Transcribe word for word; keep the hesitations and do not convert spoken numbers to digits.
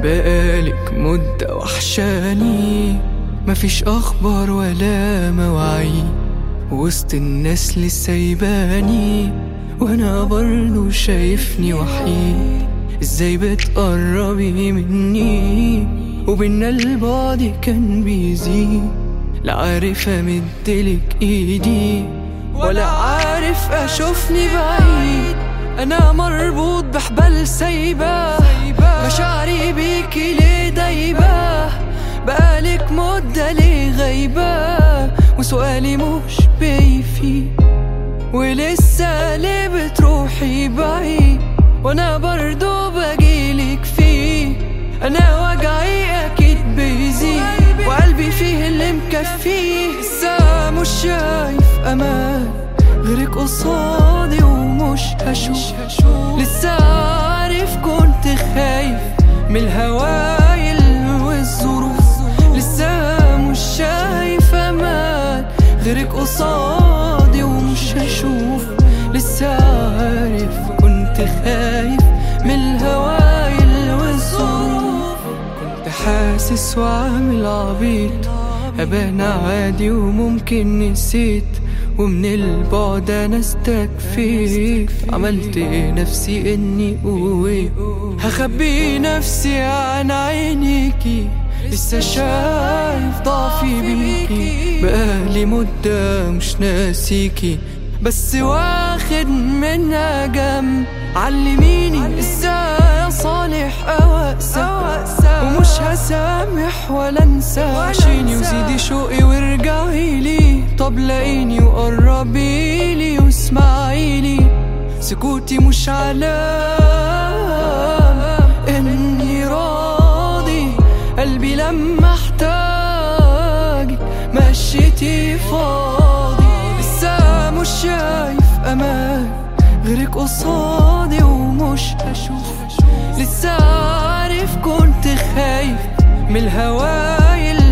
بقالك مدة وحشاني، مفيش أخبار ولا مواعيد، وسط الناس لسه سايباني وأنا برضو شايفني وحيد. ازاي بتقربي مني وبينا البعد كان بيزيد؟ لا عارف امدلك ايدي ولا عارف اشوفني بعيد. انا مربوط بحبال سايبة، مشاعري بيكي ليه دايبة؟ بقالك مدة ليه غايبة؟ وسؤالي مش بيفي، ولسه ليه بتروحي بعيد وانا برضو بجيلك فيه؟ انا وجعي اكيد بيزيد وقلبي فيه اللي مكفيه. لسه مش شايف امان غيرك قصادي ومش هشوف. لسه عارف كنت خايف من الهوايل والظروف. لسه مش شايف امان غيرك قصادي ومش هشوف. لسه عارف كنت خايف من الهوايل والظروف. كنت حاسس وعامل عبيط، أبان عادي وممكن نسيت، ومن البعد أنا استكفيت. عملت نفسي إني قوي، هخبي نفسي عن عينيكي. لسه شايف ضعفي بيكي، بقالي مدة مش ناسيكي، بس واخد منها جنب. علميني ازاي اصالح او اقسى، ومش هسامح ولا انسى. عيشيني وزيدي شوقي وارجعيلي، طب لاقيني وقربيلي واسمعيلي. سكوتي مش علام اني راضي، قلبي لما احتاجك مشيتي فاضي. لسه مش شايف امان غيرك قصادي ومش هشوف. لسه عارف كنت خايف من الهوايل